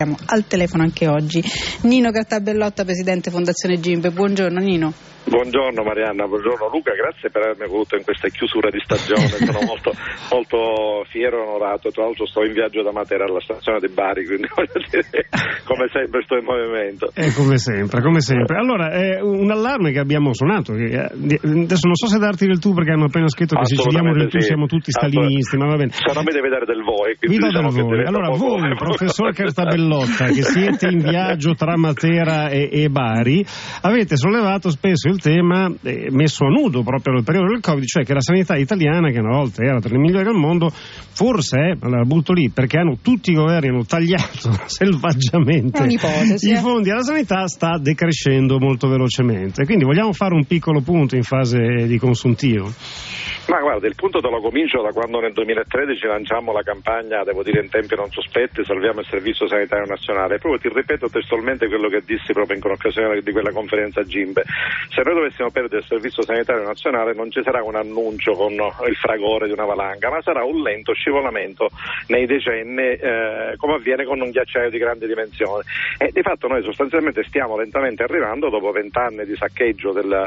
Al telefono anche oggi Nino Cartabellotta, presidente Fondazione Gimbe. Buongiorno Nino. Buongiorno Marianna, buongiorno Luca, grazie per avermi voluto in questa chiusura di stagione, sono molto fiero e onorato. Tra l'altro sto in viaggio da Matera alla stazione di Bari, quindi voglio dire, come sempre sto in movimento. Come sempre. Allora, è un allarme che abbiamo suonato, adesso non so se darti del tu perché hanno appena scritto che se ci diamo del tu siamo tutti stalinisti, ma va bene. Se no mi deve dare del voi. Vi do del voi. Allora voi, professor Cartabellotta, che siete in viaggio tra Matera e Bari, avete sollevato spesso il tema messo a nudo proprio nel periodo del Covid, cioè che la sanità italiana, che una volta era tra le migliori al mondo, forse la butto lì perché tutti i governi hanno tagliato selvaggiamente i fondi alla sanità, sta decrescendo molto velocemente. Quindi vogliamo fare un piccolo punto in fase di consuntivo? Ma guarda, il punto te lo comincio da quando nel 2013 lanciammo la campagna, devo dire in tempi non sospetti, salviamo il Servizio Sanitario Nazionale. Proprio ti ripeto testualmente quello che dissi proprio in occasione di quella conferenza Gimbe. Se noi dovessimo perdere il Servizio Sanitario Nazionale non ci sarà un annuncio con il fragore di una valanga, ma sarà un lento scivolamento nei decenni, come avviene con un ghiacciaio di grandi dimensioni. E di fatto noi sostanzialmente stiamo lentamente arrivando, dopo 20 anni di saccheggio del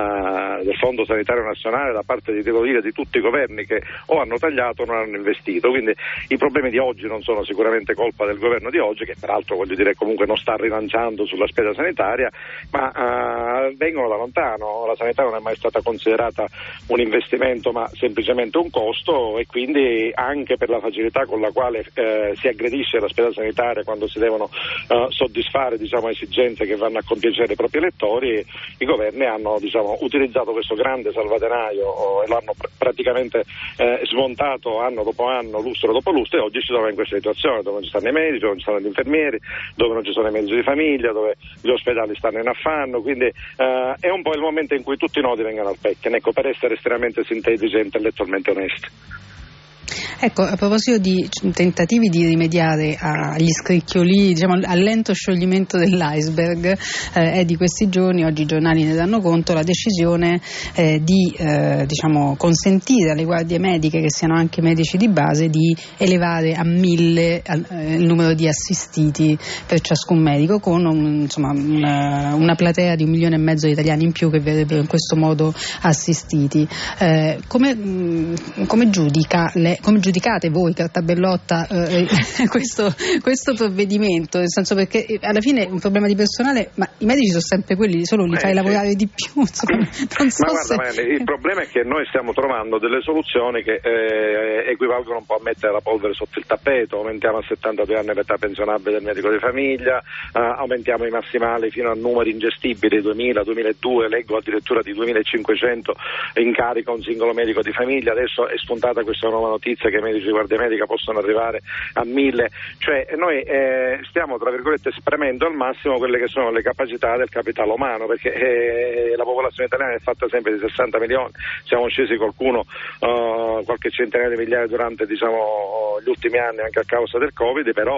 Fondo Sanitario Nazionale da parte di tutti i governi che o hanno tagliato o non hanno investito. Quindi i problemi di oggi non sono sicuramente colpa del governo di oggi, che peraltro voglio dire comunque non sta rilanciando sulla spesa sanitaria, ma vengono da lontano. La sanità non è mai stata considerata un investimento ma semplicemente un costo, e quindi anche per la facilità con la quale si aggredisce la spesa sanitaria quando si devono soddisfare esigenze che vanno a compiacere i propri elettori, i governi hanno utilizzato questo grande salvadenaio e l'hanno praticamente smontato anno dopo anno, lustro dopo lustro, e oggi si trova in questa situazione dove non ci stanno i medici, dove non ci stanno gli infermieri, dove non ci sono i medici di famiglia, dove gli ospedali stanno in affanno. Quindi è un po' il momento in cui tutti i nodi vengono al pettine, per essere estremamente sintetici e intellettualmente onesti. Ecco, a proposito di tentativi di rimediare agli scricchioli, al lento scioglimento dell'iceberg, è di questi giorni, oggi i giornali ne danno conto, la decisione di consentire alle guardie mediche, che siano anche medici di base, di elevare a 1000 il numero di assistiti per ciascun medico, con una platea di 1,5 milioni di italiani in più che verrebbero in questo modo assistiti. Come giudicate voi, Cartabellotta, questo provvedimento? Nel senso, perché alla fine è un problema di personale, ma i medici sono sempre quelli, solo li fai lavorare di più. Il problema è che noi stiamo trovando delle soluzioni che equivalgono un po' a mettere la polvere sotto il tappeto. Aumentiamo a 72 anni l'età pensionabile del medico di famiglia, aumentiamo i massimali fino a numeri ingestibili, 2000, 2002, leggo addirittura di 2500 incarica un singolo medico di famiglia. Adesso è spuntata questa nuova notizia che i medici di guardia medica possono arrivare a 1000, cioè noi stiamo tra virgolette spremendo al massimo quelle che sono le capacità del capitale umano, perché la popolazione italiana è fatta sempre di 60 milioni, siamo scesi qualche centinaia di migliaia durante gli ultimi anni anche a causa del Covid, però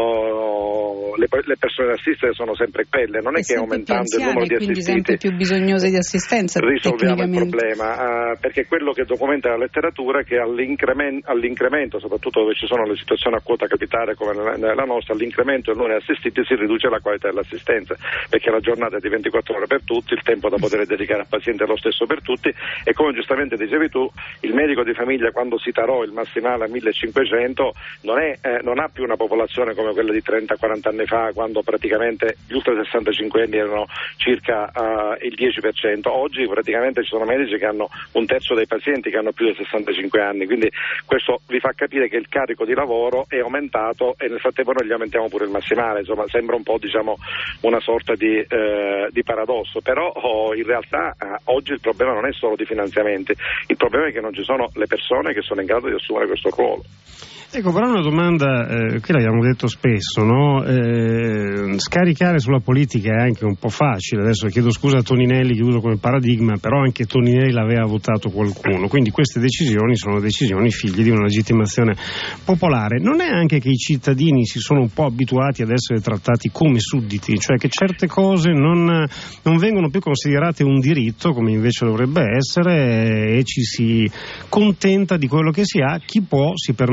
le persone da assistere sono sempre quelle, non è che aumentando il numero di assistiti sempre più bisognose di assistenza risolviamo il problema, perché quello che documenta la letteratura è che all'incremento, soprattutto dove ci sono le situazioni a quota capitale come la nostra, all'incremento del numero di assistiti si riduce la qualità dell'assistenza, perché la giornata è di 24 ore per tutti, il tempo da poter dedicare al paziente è lo stesso per tutti, e come giustamente dicevi tu, il medico di famiglia quando si tarò il massimale a 1500 non ha più una popolazione come quella di 30-40 anni fa, quando praticamente gli ultra 65 anni erano circa il 10%. Oggi praticamente ci sono medici che hanno un terzo dei pazienti che hanno più di 65 anni, quindi questo vi fa capire che il carico di lavoro è aumentato e nel frattempo noi gli aumentiamo pure il massimale. Insomma, sembra un po' una sorta di paradosso, però in realtà oggi il problema non è solo di finanziamenti, il problema è che non ci sono le persone che sono in grado di assumere questo ruolo. Ecco, però una domanda, qui l'abbiamo detto spesso, no? Scaricare sulla politica è anche un po' facile. Adesso chiedo scusa a Toninelli che uso come paradigma, però anche Toninelli l'aveva votato qualcuno, quindi queste decisioni sono decisioni figlie di una legittimazione popolare. Non è anche che i cittadini si sono un po' abituati ad essere trattati come sudditi, cioè che certe cose non vengono più considerate un diritto come invece dovrebbe essere, e ci si contenta di quello che si ha, chi può si permette la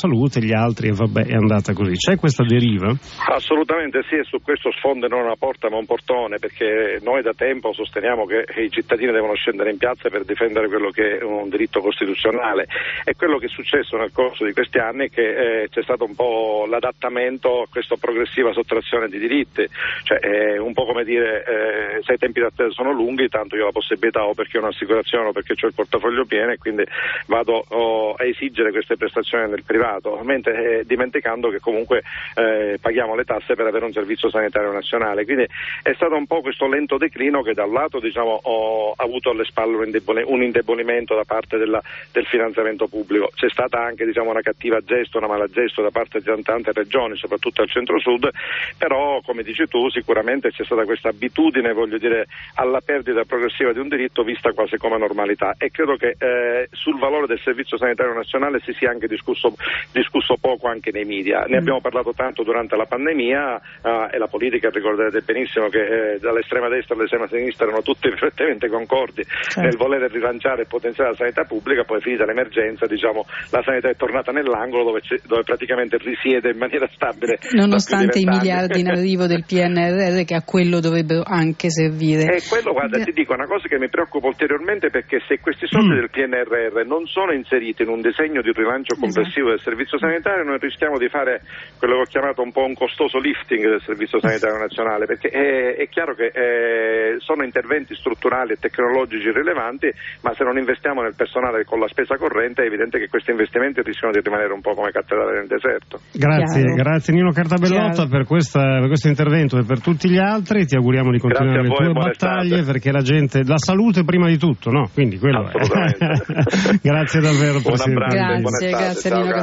salute, gli altri, e vabbè, è andata così. C'è questa deriva? Assolutamente sì, e su questo sfondo non una porta ma un portone, perché noi da tempo sosteniamo che i cittadini devono scendere in piazza per difendere quello che è un diritto costituzionale, e quello che è successo nel corso di questi anni è che c'è stato un po' l'adattamento a questa progressiva sottrazione di diritti, cioè un po' come dire se i tempi d'attesa sono lunghi, tanto io ho la possibilità, o perché ho un'assicurazione o perché ho il portafoglio pieno, e quindi vado a esigere queste prestazioni nel privato, mentre dimenticando che comunque paghiamo le tasse per avere un servizio sanitario nazionale. Quindi è stato un po' questo lento declino che da un lato ho avuto alle spalle un indebolimento da parte del finanziamento pubblico. C'è stata anche una cattiva gesto, una mala gesto da parte di tante regioni, soprattutto al centro-sud, però come dici tu sicuramente c'è stata questa abitudine, alla perdita progressiva di un diritto vista quasi come normalità, e credo che sul valore del servizio sanitario nazionale si sia anche discusso poco anche nei media. Ne abbiamo parlato tanto durante la pandemia e la politica, ricorderete benissimo che dall'estrema destra all'estrema sinistra erano tutti perfettamente concordi nel voler rilanciare e potenziare la sanità pubblica. Poi finita l'emergenza la sanità è tornata nell'angolo dove praticamente risiede in maniera stabile, nonostante i miliardi in arrivo del PNRR, che a quello dovrebbero anche servire. E quello, guarda, ti dico una cosa che mi preoccupa ulteriormente, perché se questi soldi del PNRR non sono inseriti in un disegno di rilancio complessivo del servizio sanitario, noi rischiamo di fare quello che ho chiamato un po' un costoso lifting del servizio sanitario nazionale, perché è chiaro che sono interventi strutturali e tecnologici rilevanti, ma se non investiamo nel personale con la spesa corrente è evidente che questi investimenti rischiano di rimanere un po' come cattedrale nel deserto. Grazie Nino Cartabellotta per questo intervento e per tutti gli altri. Ti auguriamo di continuare le tue battaglie, perché la salute prima di tutto, no? Quindi quello è. Grazie davvero, Presidente. Grazie Nino Cartabellotta.